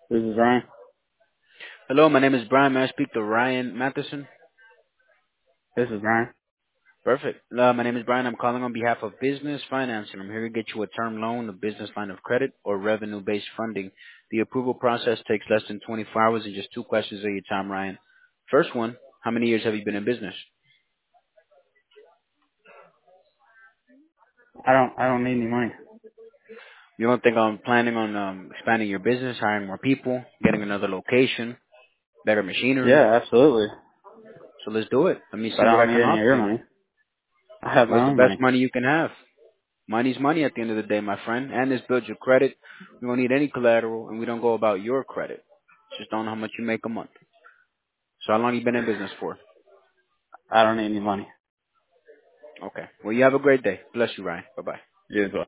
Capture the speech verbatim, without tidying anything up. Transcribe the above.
This is Ryan. Hello, my name is Brian. May I speak to Ryan Matheson? This is Ryan. Perfect. Uh, my name is Brian. I'm calling on behalf of Business Finance, and I'm here to get you a term loan, a business line of credit, or revenue-based funding. The approval process takes less than twenty-four hours and just two questions of your time, Ryan. First one, how many years have you been in business? I don't I don't need any money. You don't think I'm planning on um, expanding your business, hiring more people, getting another location, better machinery? Yeah, absolutely. So let's do it. Let me But see I what I don't need can any of offer your you. money. I have my What's the own best money. money you can have? Money's money at the end of the day, my friend. And this builds your credit. We don't need any collateral, and we don't go about your credit. Just don't know how much you make a month. So how long you been in business for? I don't need any money. Okay. Well, you have a great day. Bless you, Ryan. Bye-bye. You as well.